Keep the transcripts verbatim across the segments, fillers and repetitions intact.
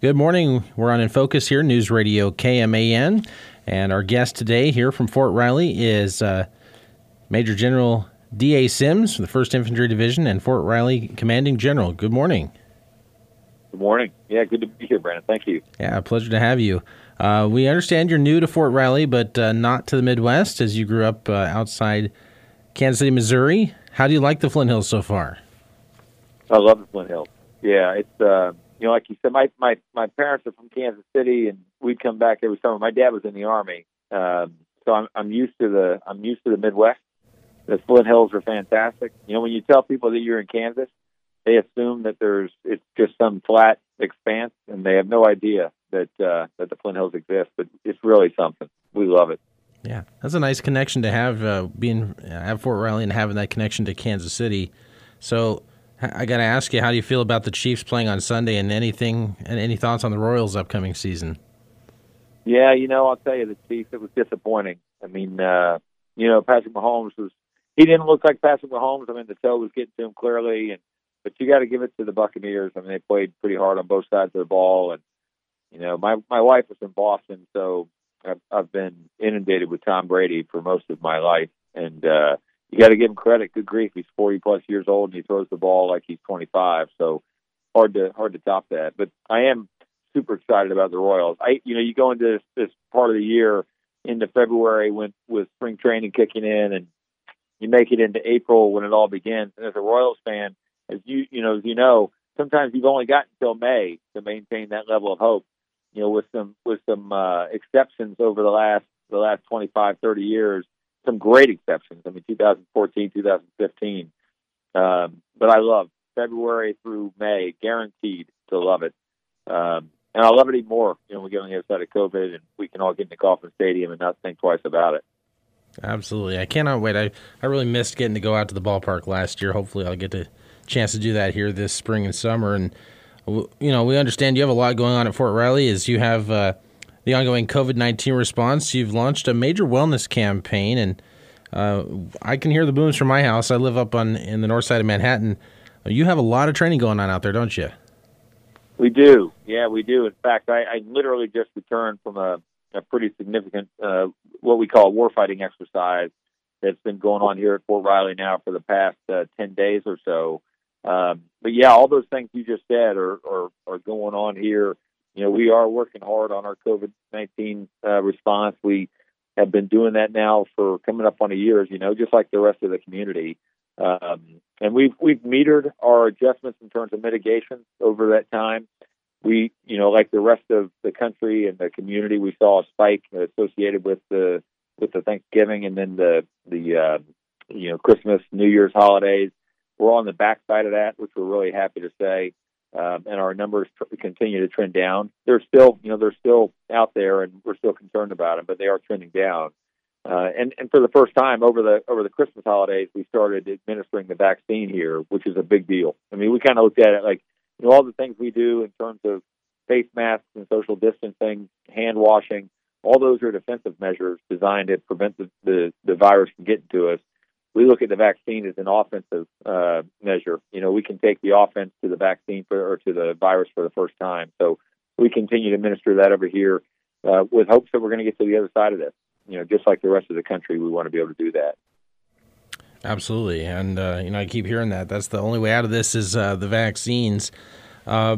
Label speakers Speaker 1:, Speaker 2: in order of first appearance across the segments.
Speaker 1: Good morning. We're on In Focus here, News Radio K M A N. And our guest today here from Fort Riley is uh, Major General D A Sims from the first Infantry Division and Fort Riley Commanding General. Good morning.
Speaker 2: Good morning. Yeah, good to be here, Brandon. Thank you.
Speaker 1: Yeah, pleasure to have you. Uh, we understand you're new to Fort Riley, but uh, not to the Midwest, as you grew up uh, outside Kansas City, Missouri. How do you like the Flint Hills so far?
Speaker 2: I love the Flint Hills. Yeah, it's, uh, you know, like you said, my, my, my parents are from Kansas City, and we'd come back every summer. My dad was in the Army, um, so I'm, I'm used to the I'm used to the Midwest. The Flint Hills are fantastic. You know, when you tell people that you're in Kansas, they assume that there's it's just some flat expanse, and they have no idea that uh, that the Flint Hills exist. But it's really something. We love it.
Speaker 1: Yeah, that's a nice connection to have, uh, being at Fort Riley and having that connection to Kansas City. So I got to ask you, how do you feel about the Chiefs playing on Sunday, and anything and any thoughts on the Royals' upcoming season?
Speaker 2: Yeah, you know, I'll tell you, the Chiefs, it was disappointing. I mean, uh, you know, Patrick Mahomes was he didn't look like Patrick Mahomes. I mean, the toe was getting to him clearly, and but you got to give it to the Buccaneers. I mean, they played pretty hard on both sides of the ball, and you know, my my wife was in Boston, so I've, I've been inundated with Tom Brady for most of my life, and uh, you got to give him credit. Good grief, he's forty plus years old, and he throws the ball like he's twenty-five. So hard to hard to top that. But I am super excited about the Royals. I, you know, you go into this, this part of the year into February when with spring training kicking in, and you make it into April when it all begins. And as a Royals fan, as you you know, as you know, sometimes you've only got until May to maintain that level of hope. You know, with some with some uh, exceptions over the last the last twenty-five, thirty years, some great exceptions. I mean, two thousand fourteen, two thousand fifteen. Um, but I love February through May, guaranteed to love it. Um, and I'll love it even more, you know, when we get on the other side of COVID and we can all get in the Kauffman Stadium and not think twice about it.
Speaker 1: Absolutely. I cannot wait. I, I really missed getting to go out to the ballpark last year. Hopefully I'll get the chance to do that here this spring and summer. And, you know, we understand you have a lot going on at Fort Riley as you have uh, the ongoing COVID nineteen response. You've launched a major wellness campaign, and uh, I can hear the booms from my house. I live up on in the north side of Manhattan. You have a lot of training going on out there, don't you?
Speaker 2: We do. Yeah, we do. In fact, I, I literally just returned from a, a pretty significant, uh, what we call a warfighting exercise that's been going on here at Fort Riley now for the past uh, ten days or so. Um, but yeah, all those things you just said are, are, are going on here. You know, we are working hard on our COVID nineteen uh, response. We have been doing that now for coming up on a year, as you know, just like the rest of the community. Um, and we've we've metered our adjustments in terms of mitigation over that time. We, you know, like the rest of the country and the community, we saw a spike associated with the with the Thanksgiving and then the the uh, you know Christmas, New Year's holidays. We're on the backside of that, which we're really happy to say, um, and our numbers tr- continue to trend down. They're still, you know, they're still out there, and we're still concerned about them, but they are trending down. Uh, and, and for the first time over the over the Christmas holidays, we started administering the vaccine here, which is a big deal. I mean, we kind of looked at it like, you know, all the things we do in terms of face masks and social distancing, hand washing, all those are defensive measures designed to prevent the, the, the virus from getting to us. We look at the vaccine as an offensive uh, measure. You know, we can take the offense to the vaccine for, or to the virus for the first time. So we continue to administer that over here uh, with hopes that we're going to get to the other side of this. You know, just like the rest of the country, we want to be able to do that.
Speaker 1: Absolutely. And, uh, you know, I keep hearing that. That's the only way out of this is uh, the vaccines. Uh,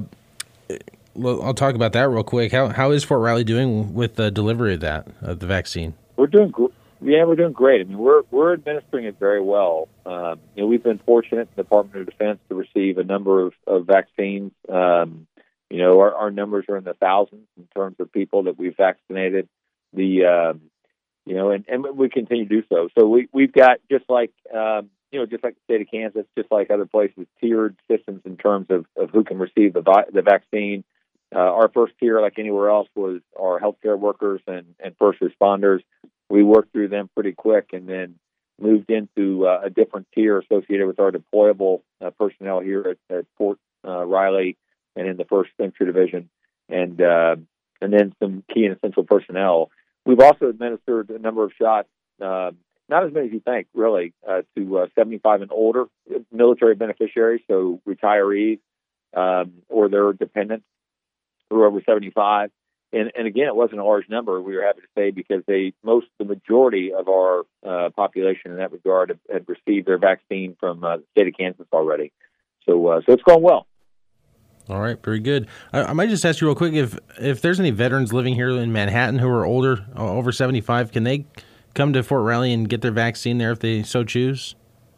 Speaker 1: well, I'll talk about that real quick. How How is Fort Riley doing with the delivery of that, of the vaccine?
Speaker 2: We're doing gr- Yeah, we're doing great. I mean, we're we're administering it very well. Um, you know, we've been fortunate in the Department of Defense to receive a number of, of vaccines. Um, you know, our, our numbers are in the thousands in terms of people that we've vaccinated. The um, You know, and, and we continue to do so. So we, we've got, just like, um, you know, just like the state of Kansas, just like other places, tiered systems in terms of, of who can receive the vi- the vaccine. Uh, our first tier, like anywhere else, was our healthcare workers and, and first responders. We worked through them pretty quick and then moved into uh, a different tier associated with our deployable uh, personnel here at, at Fort uh, Riley and in the first Infantry Division, and uh, and then some key and essential personnel. We've also administered a number of shots, uh, not as many as you think, really, uh, to uh, seventy-five and older military beneficiaries, so retirees um, or their dependents. who are over seventy-five. And, and again, it wasn't a large number, we were happy to say, because they most the majority of our uh, population in that regard have, had received their vaccine from uh, the state of Kansas already. So uh, so it's going well.
Speaker 1: All right, very good. I, I might just ask you real quick if if there's any veterans living here in Manhattan who are older, uh, over seventy-five, can they come to Fort Riley and get their vaccine there if they so choose?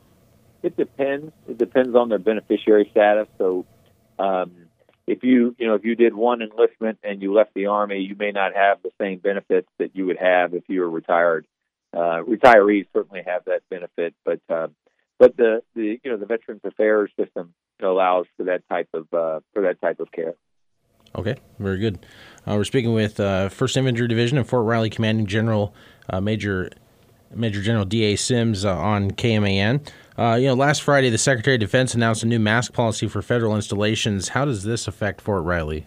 Speaker 2: It depends. It depends on their beneficiary status. So. Um, If you, you know, if you did one enlistment and you left the Army, you may not have the same benefits that you would have if you were retired. Uh, retirees certainly have that benefit, but uh, but the, the you know the Veterans Affairs system allows for that type of uh, for that type of care.
Speaker 1: Okay, very good. Uh, we're speaking with uh, First Infantry Division and Fort Riley Commanding General uh, Major Major General D A Sims uh, on K M A N. Uh, you know, last Friday, the Secretary of Defense announced a new mask policy for federal installations. How does this affect Fort Riley?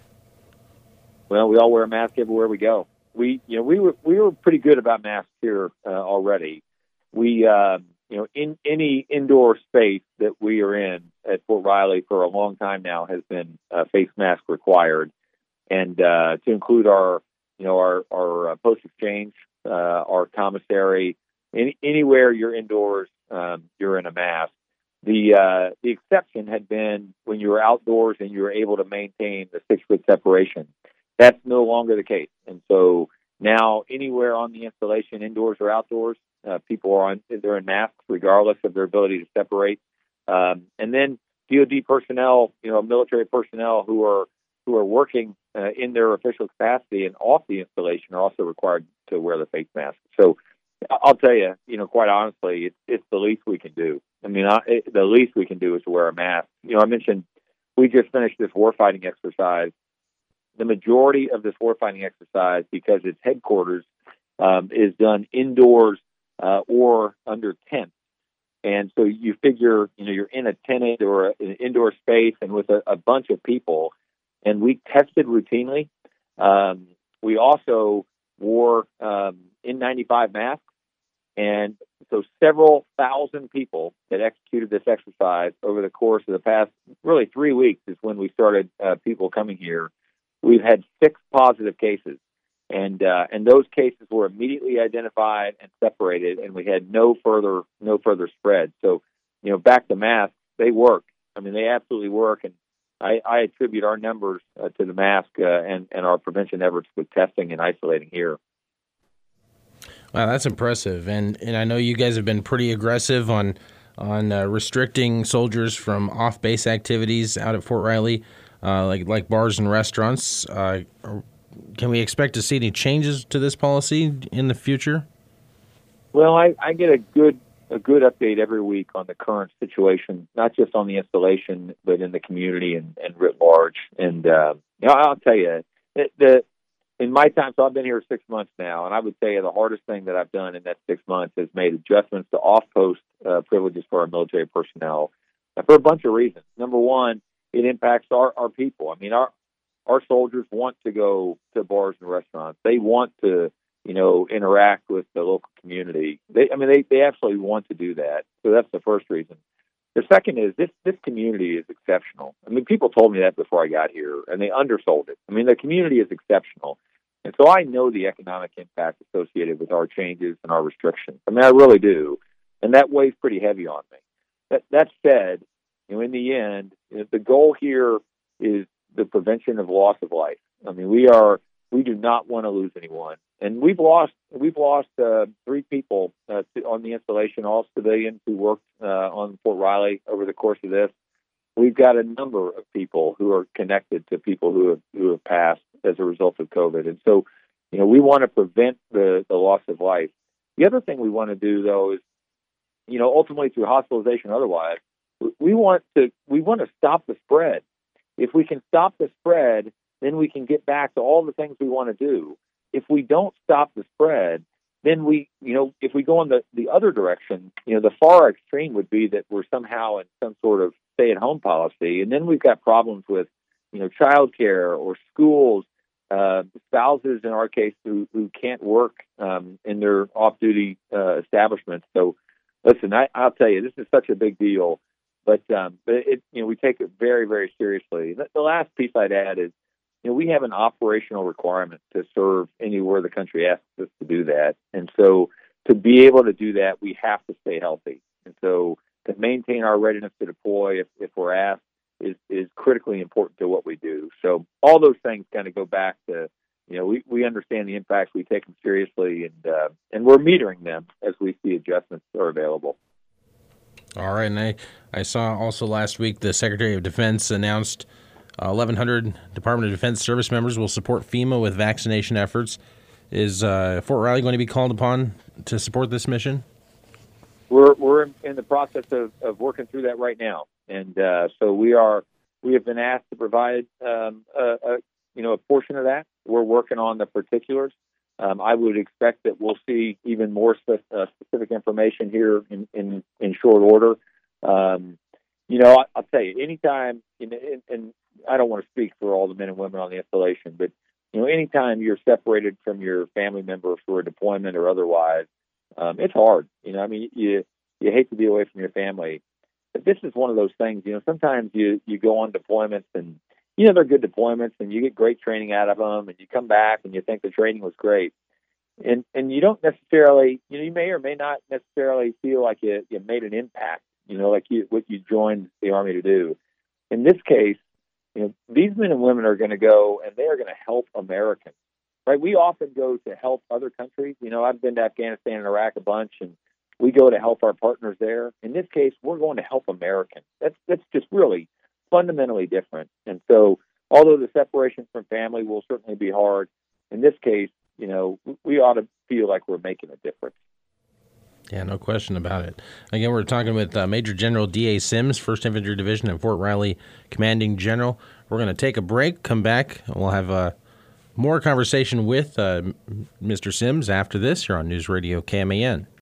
Speaker 2: Well, we all wear a mask everywhere we go. We, you know, we were we were pretty good about masks here uh, already. We, uh, you know, in any indoor space that we are in at Fort Riley for a long time now has been uh, face mask required, and uh, to include our, you know, our our uh, post exchange, uh, our commissary, any, anywhere you're indoors. Um, you're in a mask. The uh, the exception had been when you were outdoors and you were able to maintain the six foot separation. That's no longer the case, and so now anywhere on the installation, indoors or outdoors, uh, people are on they're in masks regardless of their ability to separate. Um, and then D O D personnel, you know, military personnel who are who are working uh, in their official capacity and off the installation are also required to wear the face mask. So. I'll tell you, you know, quite honestly, it's, it's the least we can do. I mean, I, it, the least we can do is to wear a mask. You know, I mentioned we just finished this warfighting exercise. The majority of this warfighting exercise, because it's headquarters, um, is done indoors uh, or under tents. And so you figure, you know, you're in a tent or an indoor space and with a, a bunch of people, and we tested routinely. Um, we also wore um, N ninety-five masks. And so several thousand people that executed this exercise over the course of the past, really three weeks is when we started uh, people coming here. We've had six positive cases, and uh, and those cases were immediately identified and separated, and we had no further no further spread. So, you know, back to masks, they work. I mean, they absolutely work, and I, I attribute our numbers uh, to the mask uh, and and our prevention efforts with testing and isolating here.
Speaker 1: Wow, that's impressive, and and I know you guys have been pretty aggressive on on uh, restricting soldiers from off base activities out at Fort Riley, uh, like like bars and restaurants. Uh, can we expect to see any changes to this policy in the future?
Speaker 2: Well, I, I get a good a good update every week on the current situation, not just on the installation, but in the community and, and writ large. And uh, you know, I'll tell you, the, the in my time, so I've been here six months now, and I would say the hardest thing that I've done in that six months is made adjustments to off-post uh, privileges for our military personnel uh, for a bunch of reasons. Number one, it impacts our, our people. I mean, our our soldiers want to go to bars and restaurants. They want to, you know, interact with the local community. They, I mean, they, they absolutely want to do that. So that's the first reason. The second is this, this community is exceptional. I mean, people told me that before I got here, and they undersold it. I mean, the community is exceptional. And so I know the economic impact associated with our changes and our restrictions. I mean, I really do. And that weighs pretty heavy on me. That, that said, you know, in the end, you know, the goal here is the prevention of loss of life. I mean, we are, we do not want to lose anyone. And we've lost, we've lost uh, three people uh, to, on the installation, all civilians who worked uh, on Fort Riley over the course of this. We've got a number of people who are connected to people who have, who have passed as a result of COVID. And so, you know, we want to prevent the, the loss of life. The other thing we want to do, though, is, you know, ultimately through hospitalization or otherwise, we want to, we want to stop the spread. If we can stop the spread, then we can get back to all the things we want to do. If we don't stop the spread, then we, you know, if we go in the, the other direction, you know, the far extreme would be that we're somehow in some sort of stay-at-home policy. And then we've got problems with, you know, childcare or schools, uh, spouses in our case who, who can't work um, in their off-duty uh, establishments. So, listen, I, I'll tell you, this is such a big deal, but um, but it, you know, we take it very, very seriously. The, the last piece I'd add is, you know, we have an operational requirement to serve anywhere the country asks us to do that. And so to be able to do that, we have to stay healthy. And so to maintain our readiness to deploy, if, if we're asked, is, is critically important to what we do. So all those things kind of go back to, you know, we, we understand the impacts, we take them seriously, and uh, and we're metering them as we see adjustments are available.
Speaker 1: All right, and I, I saw also last week the Secretary of Defense announced uh, eleven hundred Department of Defense service members will support FEMA with vaccination efforts. Is uh, Fort Riley going to be called upon to support this mission?
Speaker 2: We're we're in the process of, of working through that right now, and uh, so we are we have been asked to provide um, a, a you know a portion of that. We're working on the particulars. Um, I would expect that we'll see even more spe- uh, specific information here in, in, in short order. Um, you know, I, I'll tell you, anytime, and, and I don't want to speak for all the men and women on the installation, but, you know, anytime you're separated from your family member for a deployment or otherwise, um, it's hard. You know, I mean, you, you hate to be away from your family. But this is one of those things, you know, sometimes you, you go on deployments and, you know, they're good deployments and you get great training out of them, and you come back and you think the training was great. And and you don't necessarily, you know, you may or may not necessarily feel like you, you made an impact, you know, like you, what you joined the Army to do. In this case, you know, these men and women are going to go and they are going to help Americans, right? We often go to help other countries. You know, I've been to Afghanistan and Iraq a bunch, and we go to help our partners there. In this case, we're going to help Americans. That's that's just really fundamentally different. And so, although the separation from family will certainly be hard, in this case, you know, we ought to feel like we're making a difference.
Speaker 1: Yeah, no question about it. Again, we're talking with uh, Major General D A Sims, first Infantry Division and Fort Riley Commanding General. We're going to take a break, come back, and we'll have uh, more conversation with uh, Mister Sims after this here on News Radio K M A N.